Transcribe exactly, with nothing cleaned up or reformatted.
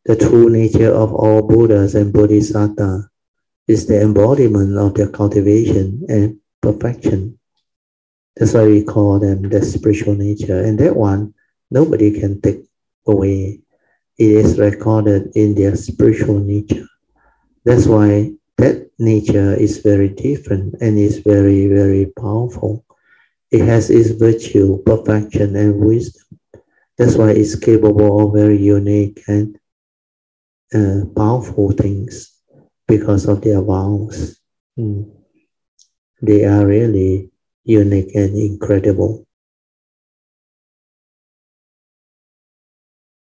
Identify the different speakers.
Speaker 1: The true nature of all Buddhas and Bodhisattvas is the embodiment of their cultivation and perfection. That's why we call them the spiritual nature. And that one, nobody can take away. It is recorded in their spiritual nature. That's why that nature is very different and is very, very powerful. It has its virtue, perfection, and wisdom. That's why it's capable of very unique and uh, powerful things because of their vows. Mm. They are really unique and incredible.